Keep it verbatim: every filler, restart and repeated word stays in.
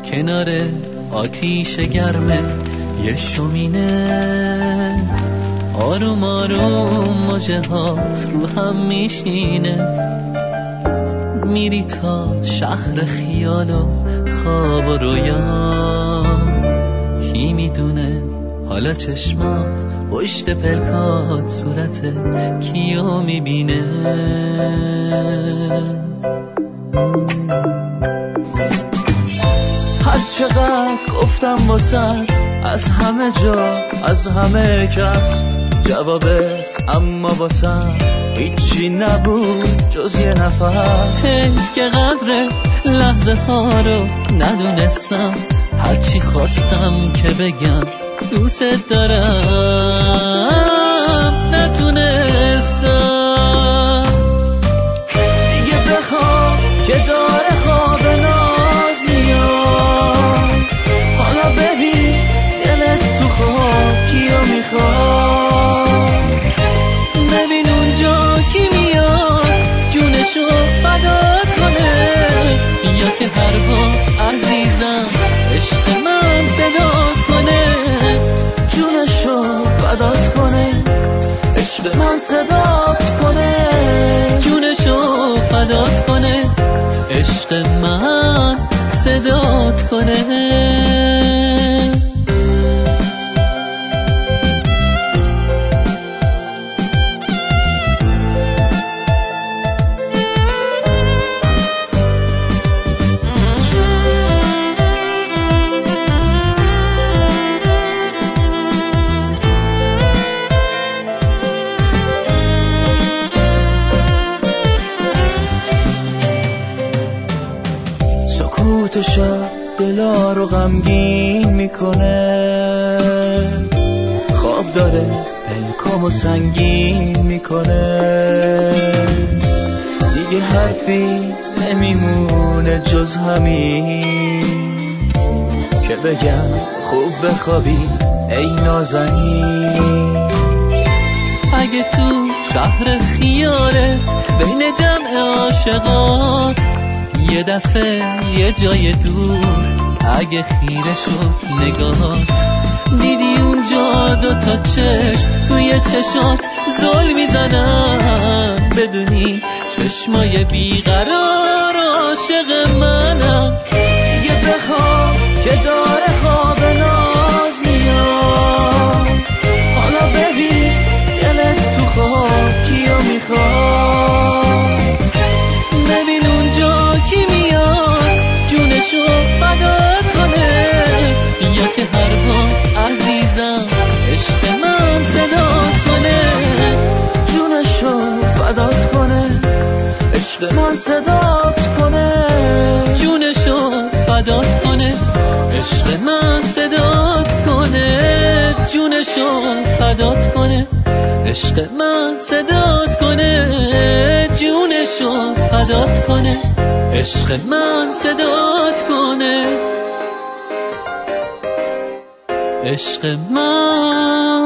کنار آتیش گرمه یه شومینه، آروم آروم موجهات رو هم میشینه. میری تا شهر خیال و خواب و رویا، کی میدونه حالا چشمات پشت پلکات صورت کیو میبینه. هر چقدر گفتم واسط از همه جا از همه کس جوابت، اما واسم هیچی نبود جز یه نفر. حیف که قدر لحظه ها رو ندونستم، هرچی خواستم که بگم دوست دارم نتونستم. دیگه بخواب که داره خواب ناز میاد، حالا ببین دلت تو خواب کیو میخواد. ببین اونجا کی میاد جونشو فدات کنه، یا که هر بار عزیزم عشق من صدات کنه. جونشو فدات کنه عشق من صدات کنه. جونشو فدات کنه عشق من صدات کنه. سکوت شب دلا رو غمگین میکنه، خواب داره پلکامو سنگین میکنه. دیگه حرفی نمیمونه جز همین که بگم خوب بخوابی ای نازنین. اگه تو شهر خیالت بین جمع عاشقات یه دفعه یه جای دور اگه خیره شد نگاهات، دیدی اونجا دوتا چشم توی چشات زل میزنن، بدونی چشمای بیقرار عاشق منم. دیگه بخواب که داره خواب ناز میاد، حالا ببین دلت تو خواب کیو میخواد. ببین اونجا کی میاد جونشو فدات کنه، یا که هر بار عزیزم عشق من صدات کنه. جونشو فدات کنه عشق من صدات کنه. جونشو فدات کنه عشق من صدات کنه. جونشو فدات کنه عشق من صدات کنه. جونشو فدات کنه عشق من صدات کنه. عشق من